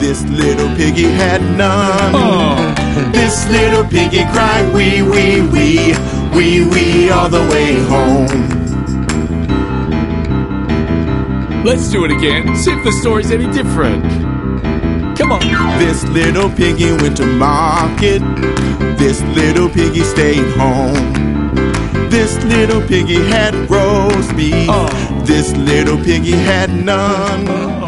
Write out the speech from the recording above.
This little piggy had none. This little piggy cried wee, wee, wee, wee, wee all the way home. Let's do it again. See if the story's any different. Come on. This little piggy went to market. This little piggy stayed home. This little piggy had roast beef. This little piggy had none.